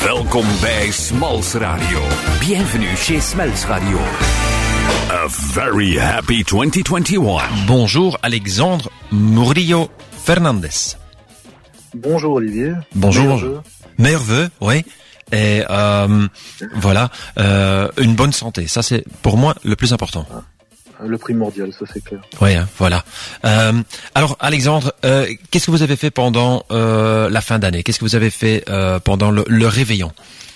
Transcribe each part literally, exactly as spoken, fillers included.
Welkom bij Smalls Radio. Bienvenue chez Smalls Radio. A very happy twenty twenty-one. Bonjour Alexandre Murillo Fernandez. Bonjour Olivier. Bonjour. Meilleurs vœux, oui. Et euh, voilà, euh, une bonne santé. Ça, c'est pour moi le plus important. Le primordial, ça c'est clair. Oui, hein, voilà. Euh, alors Alexandre, euh, qu'est-ce que vous avez fait pendant euh, la fin d'année? Qu'est-ce que vous avez fait euh, pendant le, le réveillon?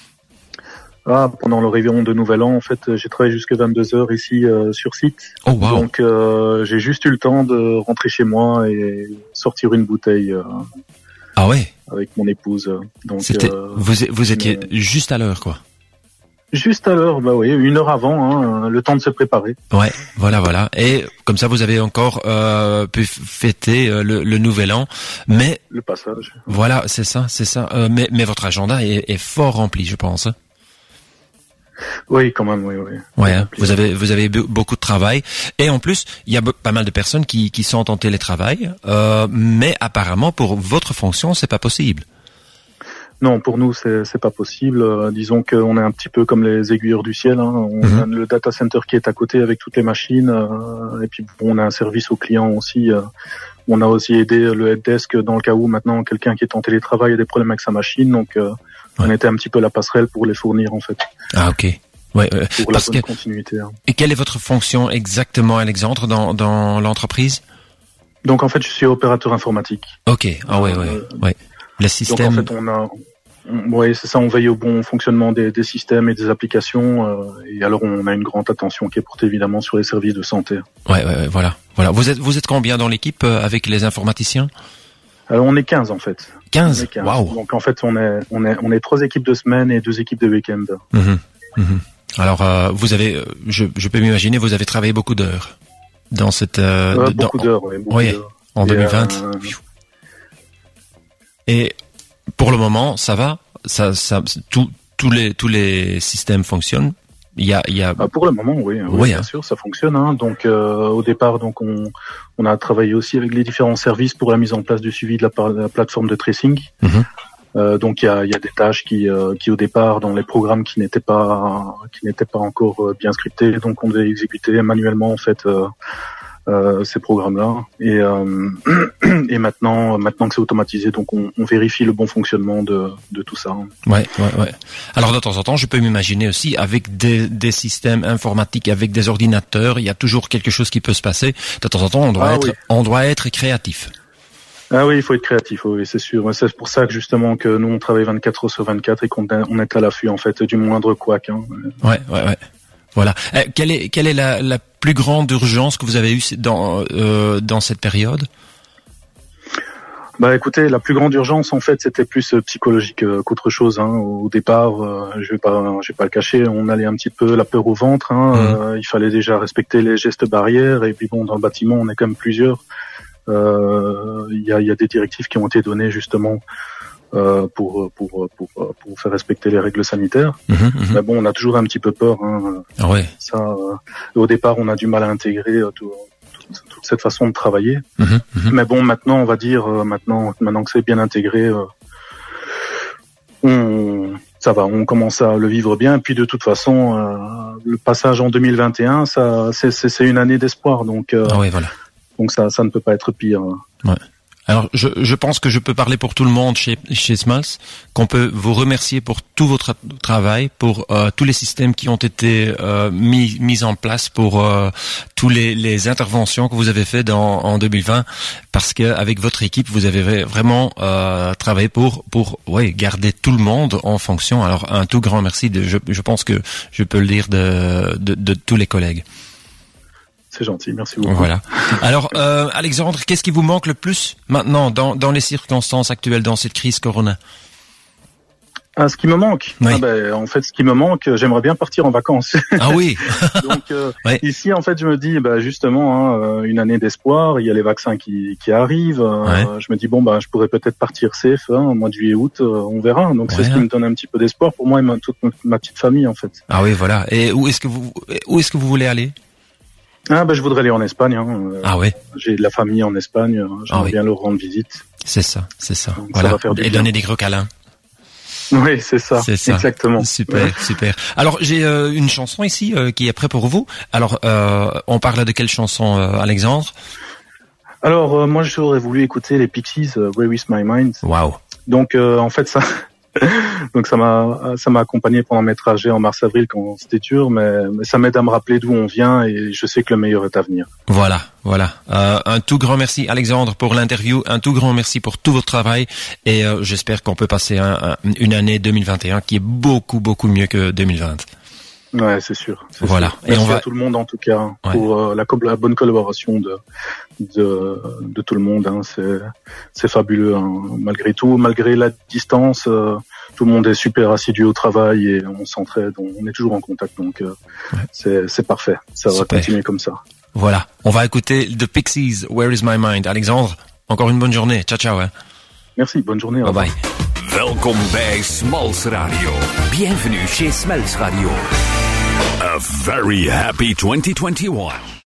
Ah, pendant le réveillon de Nouvel An, en fait, j'ai travaillé jusqu'à vingt-deux heures ici euh, sur site. Oh wow. Donc euh, j'ai juste eu le temps de rentrer chez moi et sortir une bouteille. Euh, ah ouais. Avec mon épouse. Donc C'était, euh, vous vous étiez euh, juste à l'heure, quoi. Juste à l'heure, bah oui, une heure avant, hein, le temps de se préparer. Ouais, voilà, voilà. Et comme ça, vous avez encore euh, pu fêter euh, le, le nouvel an, mais le passage. Voilà, c'est ça, c'est ça. Euh, mais, mais votre agenda est, est fort rempli, je pense. Oui, quand même, oui, oui. Ouais, hein, vous avez vous avez beaucoup de travail et en plus, il y a pas mal de personnes qui qui sont en télétravail, euh, mais apparemment pour votre fonction, c'est pas possible. Non, pour nous, c'est c'est pas possible. Euh, disons qu'on est un petit peu comme les aiguilleurs du ciel. Hein. On Mm-hmm. a le data center qui est à côté avec toutes les machines. Euh, et puis, bon, on a un service aux clients aussi. Euh, on a aussi aidé le helpdesk dans le cas où maintenant quelqu'un qui est en télétravail a des problèmes avec sa machine. Donc, euh, ouais. on était un petit peu la passerelle pour les fournir, en fait. Ah, ok. Ouais, euh, pour parce la bonne que... continuité. Hein. Et quelle est votre fonction exactement, Alexandre, dans, dans l'entreprise? Donc, en fait, je suis opérateur informatique. Ok. Ah, ouais, ouais, euh, ouais. Le système. Donc, en fait, on a... Oui, c'est ça, on veille au bon fonctionnement des, des systèmes et des applications. Euh, et alors, on a une grande attention qui est portée évidemment sur les services de santé. Ouais, ouais, ouais, voilà. Voilà. Vous êtes, vous êtes combien dans l'équipe euh, avec les informaticiens? Alors, on est quinze en fait. quinze. quinze. Waouh. Donc, en fait, on est, on est, on est trois équipes de semaine et deux équipes de week-end. Mmh, mmh. Alors, euh, vous avez, je, je peux m'imaginer, vous avez travaillé beaucoup d'heures dans cette. Euh, euh, dans, beaucoup d'heures, oui. Beaucoup oui, d'heures. en et deux mille vingt. Euh... Et pour le moment, ça va. Ça, ça, tout, tous les, tous les systèmes fonctionnent. Il y a, il y a. Ah, pour le moment, oui, oui, oui bien hein. sûr, ça fonctionne. Hein. Donc, euh, au départ, donc on, on a travaillé aussi avec les différents services pour la mise en place du suivi de la, de la plateforme de tracing. Mm-hmm. Euh, donc, il y a, il y a des tâches qui, euh, qui au départ, dans les programmes qui n'étaient pas, qui n'étaient pas encore bien scriptés, donc on devait exécuter manuellement en fait. Euh, Euh, ces programmes-là et euh, et maintenant maintenant que c'est automatisé, donc on, on vérifie le bon fonctionnement de de tout ça. Ouais, ouais, ouais. Alors de temps en temps, je peux m'imaginer aussi avec des des systèmes informatiques, avec des ordinateurs, il y a toujours quelque chose qui peut se passer. De temps en temps, on doit ah, être oui. on doit être créatif. Ah oui, il faut être créatif, oui, c'est sûr. C'est pour ça que justement que nous on travaille vingt-quatre heures sur vingt-quatre et qu'on on est à l'affût en fait du moindre couac. Hein. Ouais, ouais, ouais. Voilà. Euh, quelle est quelle est la, la plus grande urgence que vous avez eue dans euh, dans cette période? Bah écoutez, la plus grande urgence en fait c'était plus psychologique euh, qu'autre chose. Hein. Au départ, euh, je vais pas je vais pas le cacher, on allait un petit peu la peur au ventre. Hein. Mmh. Euh, il fallait déjà respecter les gestes barrières et puis bon dans le bâtiment on est quand même plusieurs. Il euh, y a il y a des directives qui ont été données justement. Euh, pour, pour pour pour faire respecter les règles sanitaires. Mmh, mmh. Mais bon, on a toujours un petit peu peur. Hein. Ah ouais. Ça, euh, au départ, on a du mal à intégrer euh, tout, toute, toute cette façon de travailler. Mmh, mmh. Mais bon, maintenant, on va dire, euh, maintenant, maintenant que c'est bien intégré, euh, on, ça va, on commence à le vivre bien. Et puis de toute façon, euh, le passage en deux mille vingt et un, ça, c'est, c'est, c'est une année d'espoir. Donc, euh, ah ouais, voilà. Donc ça, ça ne peut pas être pire. Ouais. Alors, je, je pense que je peux parler pour tout le monde chez, chez Smalls, qu'on peut vous remercier pour tout votre travail, pour euh, tous les systèmes qui ont été euh, mis, mis en place, pour euh, tous les, les interventions que vous avez fait dans, en deux mille vingt, parce que avec votre équipe, vous avez vraiment euh, travaillé pour, pour ouais, garder tout le monde en fonction. Alors, un tout grand merci. De, je, je pense que je peux le dire de, de, de tous les collègues. C'est gentil, merci beaucoup. Voilà. Alors, euh, Alexandre, qu'est-ce qui vous manque le plus maintenant dans, dans les circonstances actuelles, dans cette crise Corona? Ah, ce qui me manque, oui. ah ben, en fait, ce qui me manque, j'aimerais bien partir en vacances. Ah oui. Donc euh, oui. Ici, en fait, je me dis, bah, justement, hein, une année d'espoir. Il y a les vaccins qui, qui arrivent. Ouais. Euh, je me dis bon, bah, je pourrais peut-être partir safe, hein, au mois de juillet-août, euh, on verra. Donc ouais. c'est ce qui me donne un petit peu d'espoir pour moi et ma, toute ma petite famille, en fait. Ah oui, voilà. Et où est-ce que vous, où est-ce que vous voulez aller? Ah ben, je voudrais aller en Espagne. Hein. Ah ouais. J'ai de la famille en Espagne. J'aimerais ah, oui. bien leur rendre visite. C'est ça, c'est ça. Donc, voilà. Ça va faire du et bien. Donner des gros câlins. Oui, c'est ça. C'est ça. Exactement. Super, ouais. super. Alors j'ai euh, une chanson ici euh, qui est prête pour vous. Alors euh, on parle de quelle chanson, euh, Alexandre? Alors euh, moi j'aurais voulu écouter les Pixies, uh, Where Is My Mind. Waouh. Donc euh, en fait ça, donc ça m'a ça m'a accompagné pendant mes trajets en mars-avril quand c'était dur, mais, mais ça m'aide à me rappeler d'où on vient et je sais que le meilleur est à venir. Voilà, voilà. Euh, un tout grand merci Alexandre pour l'interview, un tout grand merci pour tout votre travail et euh, j'espère qu'on peut passer un, un, une année deux mille vingt et un qui est beaucoup beaucoup mieux que deux mille vingt. Ouais, c'est sûr. C'est voilà. Sûr. Merci et on va à tout le monde en tout cas ouais. pour euh, la, co- la bonne collaboration de de de tout le monde. Hein. C'est c'est fabuleux hein. Malgré tout, malgré la distance, euh, tout le monde est super assidu au travail et on s'entraide. On, on est toujours en contact, donc euh, ouais. c'est c'est parfait. Ça super. va continuer comme ça. Voilà. On va écouter The Pixies. Where Is My Mind. Alexandre, encore une bonne journée. Ciao ciao. Hein. Merci. Bonne journée. Bye bye. Welkom bij Smalls Radio. Bienvenue chez Smalls Radio. A very happy twenty twenty-one.